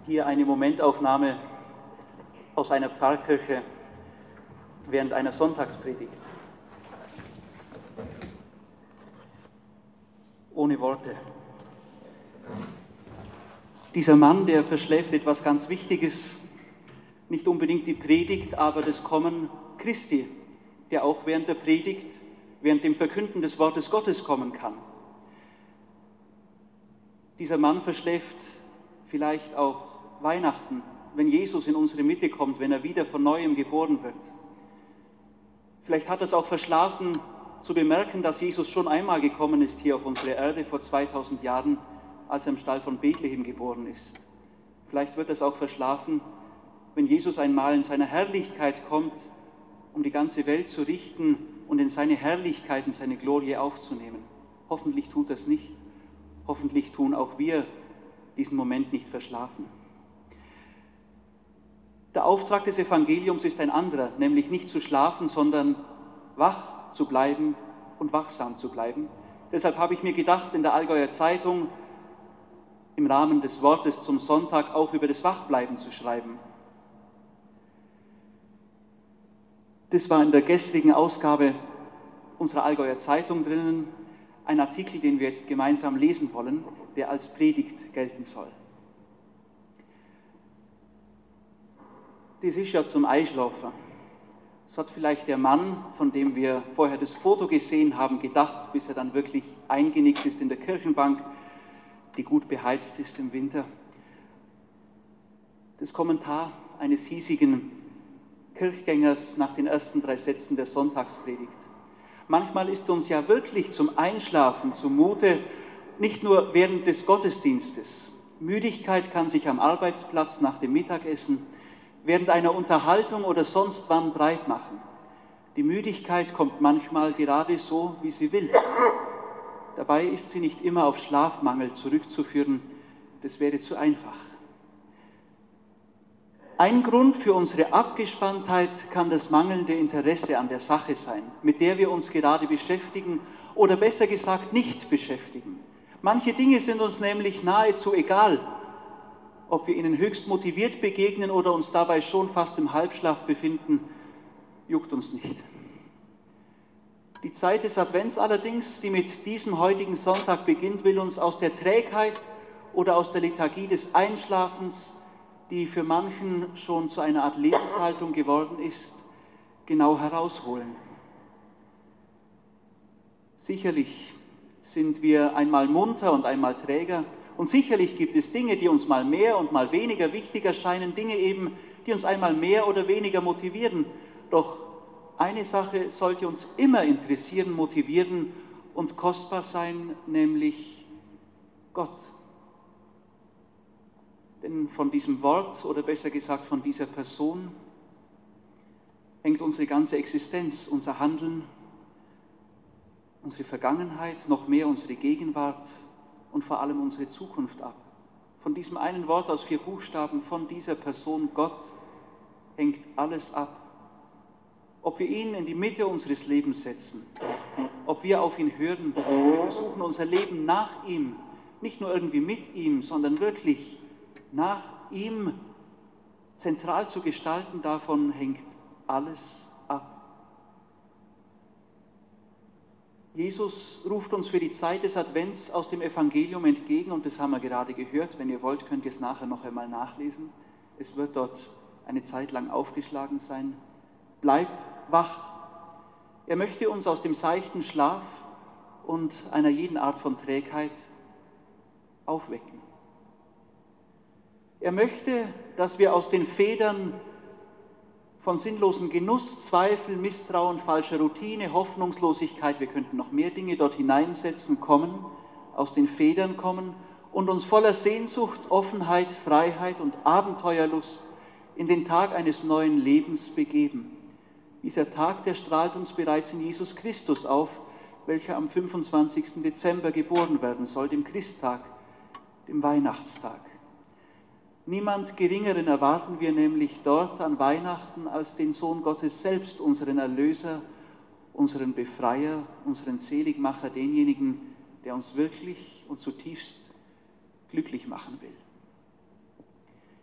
Hier eine Momentaufnahme aus einer Pfarrkirche während einer Sonntagspredigt. Ohne Worte. Dieser Mann, der verschläft etwas ganz Wichtiges, nicht unbedingt die Predigt, aber das Kommen Christi, der auch während der Predigt, während dem Verkünden des Wortes Gottes kommen kann. Dieser Mann verschläft vielleicht auch Weihnachten, wenn Jesus in unsere Mitte kommt, wenn er wieder von Neuem geboren wird. Vielleicht hat er es auch verschlafen, zu bemerken, dass Jesus schon einmal gekommen ist hier auf unsere Erde vor 2000 Jahren, als er im Stall von Bethlehem geboren ist. Vielleicht wird er es auch verschlafen, wenn Jesus einmal in seiner Herrlichkeit kommt, um die ganze Welt zu richten und in seine Herrlichkeit, in seine Glorie aufzunehmen. Hoffentlich tut er es nicht. Hoffentlich tun auch wir diesen Moment nicht verschlafen. Der Auftrag des Evangeliums ist ein anderer, nämlich nicht zu schlafen, sondern wach zu bleiben und wachsam zu bleiben. Deshalb habe ich mir gedacht, in der Allgäuer Zeitung im Rahmen des Wortes zum Sonntag auch über das Wachbleiben zu schreiben. Das war in der gestrigen Ausgabe unserer Allgäuer Zeitung drinnen, ein Artikel, den wir jetzt gemeinsam lesen wollen, der als Predigt gelten soll. Das ist ja zum Einschlafen. Das hat vielleicht der Mann, von dem wir vorher das Foto gesehen haben, gedacht, bis er dann wirklich eingenickt ist in der Kirchenbank, die gut beheizt ist im Winter. Das Kommentar eines hiesigen Kirchgängers nach den ersten 3 Sätzen der Sonntagspredigt. Manchmal ist uns ja wirklich zum Einschlafen zumute, nicht nur während des Gottesdienstes. Müdigkeit kann sich am Arbeitsplatz nach dem Mittagessen, während einer Unterhaltung oder sonst wann breit machen. Die Müdigkeit kommt manchmal gerade so, wie sie will. Dabei ist sie nicht immer auf Schlafmangel zurückzuführen, das wäre zu einfach. Ein Grund für unsere Abgespanntheit kann das mangelnde Interesse an der Sache sein, mit der wir uns gerade beschäftigen oder besser gesagt nicht beschäftigen. Manche Dinge sind uns nämlich nahezu egal, ob wir ihnen höchst motiviert begegnen oder uns dabei schon fast im Halbschlaf befinden, juckt uns nicht. Die Zeit des Advents allerdings, die mit diesem heutigen Sonntag beginnt, will uns aus der Trägheit oder aus der Lethargie des Einschlafens, die für manchen schon zu einer Art Lebenshaltung geworden ist, genau herausholen. Sicherlich sind wir einmal munter und einmal träger und sicherlich gibt es Dinge, die uns mal mehr und mal weniger wichtig erscheinen, Dinge eben, die uns einmal mehr oder weniger motivieren. Doch eine Sache sollte uns immer interessieren, motivieren und kostbar sein, nämlich Gott. Denn von diesem Wort oder besser gesagt von dieser Person hängt unsere ganze Existenz, unser Handeln, unsere Vergangenheit, noch mehr unsere Gegenwart und vor allem unsere Zukunft ab. Von diesem einen Wort aus 4 Buchstaben, von dieser Person Gott, hängt alles ab. Ob wir ihn in die Mitte unseres Lebens setzen, ob wir auf ihn hören, wir versuchen unser Leben nach ihm, nicht nur irgendwie mit ihm, sondern wirklich nach ihm zentral zu gestalten, davon hängt alles ab. Jesus ruft uns für die Zeit des Advents aus dem Evangelium entgegen und das haben wir gerade gehört. Wenn ihr wollt, könnt ihr es nachher noch einmal nachlesen. Es wird dort eine Zeit lang aufgeschlagen sein. Bleib wach. Er möchte uns aus dem seichten Schlaf und einer jeden Art von Trägheit aufwecken. Er möchte, dass wir aus den Federn von sinnlosem Genuss, Zweifel, Misstrauen, falscher Routine, Hoffnungslosigkeit, wir könnten noch mehr Dinge dort hineinsetzen, kommen, aus den Federn kommen und uns voller Sehnsucht, Offenheit, Freiheit und Abenteuerlust in den Tag eines neuen Lebens begeben. Dieser Tag, der strahlt uns bereits in Jesus Christus auf, welcher am 25. Dezember geboren werden soll, dem Christtag, dem Weihnachtstag. Niemand Geringeren erwarten wir nämlich dort an Weihnachten als den Sohn Gottes selbst, unseren Erlöser, unseren Befreier, unseren Seligmacher, denjenigen, der uns wirklich und zutiefst glücklich machen will.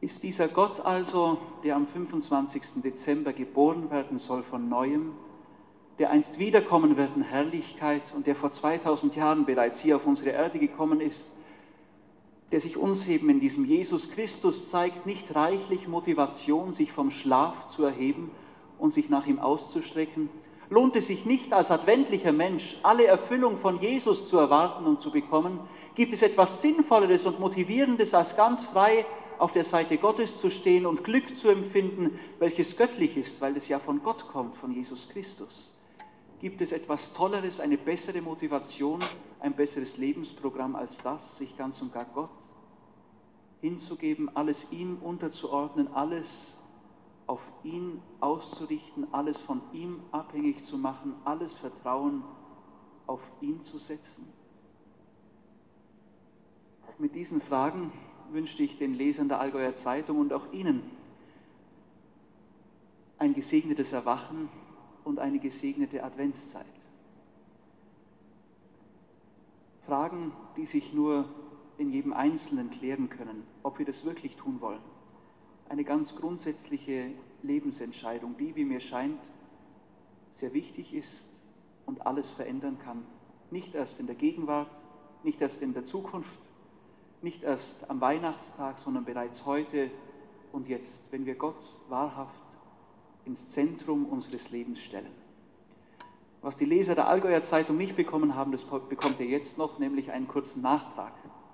Ist dieser Gott also, der am 25. Dezember geboren werden soll von Neuem, der einst wiederkommen wird in Herrlichkeit und der vor 2000 Jahren bereits hier auf unsere Erde gekommen ist, der sich uns eben in diesem Jesus Christus zeigt, nicht reichlich Motivation, sich vom Schlaf zu erheben und sich nach ihm auszustrecken? Lohnt es sich nicht, als adventlicher Mensch alle Erfüllung von Jesus zu erwarten und zu bekommen? Gibt es etwas Sinnvolleres und Motivierendes, als ganz frei auf der Seite Gottes zu stehen und Glück zu empfinden, welches göttlich ist, weil es ja von Gott kommt, von Jesus Christus? Gibt es etwas Tolleres, eine bessere Motivation, ein besseres Lebensprogramm als das, sich ganz und gar Gott hinzugeben, alles ihm unterzuordnen, alles auf ihn auszurichten, alles von ihm abhängig zu machen, alles Vertrauen auf ihn zu setzen? Mit diesen Fragen wünschte ich den Lesern der Allgäuer Zeitung und auch Ihnen ein gesegnetes Erwachen und eine gesegnete Adventszeit. Fragen, die sich nur in jedem Einzelnen klären können, ob wir das wirklich tun wollen. Eine ganz grundsätzliche Lebensentscheidung, die, wie mir scheint, sehr wichtig ist und alles verändern kann. Nicht erst in der Gegenwart, nicht erst in der Zukunft, nicht erst am Weihnachtstag, sondern bereits heute und jetzt, wenn wir Gott wahrhaft ins Zentrum unseres Lebens stellen. Was die Leser der Allgäuer Zeitung nicht bekommen haben, das bekommt ihr jetzt noch, nämlich einen kurzen Nachtrag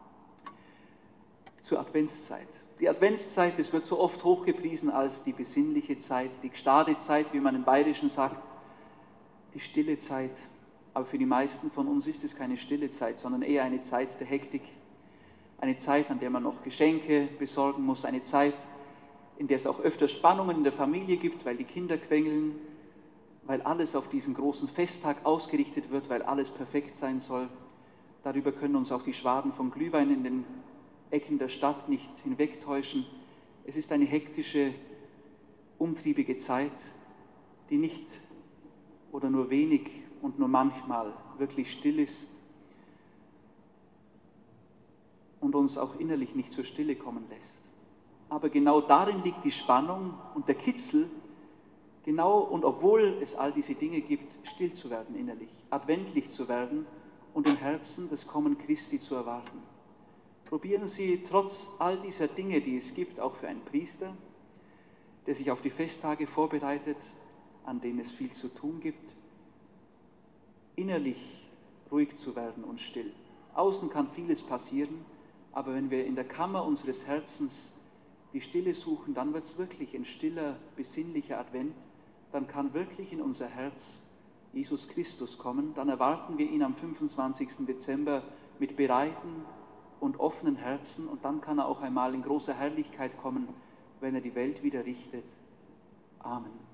zur Adventszeit. Die Adventszeit, das wird so oft hochgepriesen als die besinnliche Zeit, die Gstadezeit, wie man im Bayerischen sagt, die stille Zeit. Aber für die meisten von uns ist es keine stille Zeit, sondern eher eine Zeit der Hektik, eine Zeit, an der man noch Geschenke besorgen muss, eine Zeit, in der es auch öfter Spannungen in der Familie gibt, weil die Kinder quengeln, weil alles auf diesen großen Festtag ausgerichtet wird, weil alles perfekt sein soll. Darüber können uns auch die Schwaden von Glühwein in den Ecken der Stadt nicht hinwegtäuschen. Es ist eine hektische, umtriebige Zeit, die nicht oder nur wenig und nur manchmal wirklich still ist und uns auch innerlich nicht zur Stille kommen lässt. Aber genau darin liegt die Spannung und der Kitzel, genau und obwohl es all diese Dinge gibt, still zu werden innerlich, adventlich zu werden und im Herzen das Kommen Christi zu erwarten. Probieren Sie trotz all dieser Dinge, die es gibt, auch für einen Priester, der sich auf die Festtage vorbereitet, an denen es viel zu tun gibt, innerlich ruhig zu werden und still. Außen kann vieles passieren, aber wenn wir in der Kammer unseres Herzens die Stille suchen, dann wird es wirklich ein stiller, besinnlicher Advent. Dann kann wirklich in unser Herz Jesus Christus kommen. Dann erwarten wir ihn am 25. Dezember mit bereiten und offenen Herzen. Und dann kann er auch einmal in großer Herrlichkeit kommen, wenn er die Welt wieder richtet. Amen.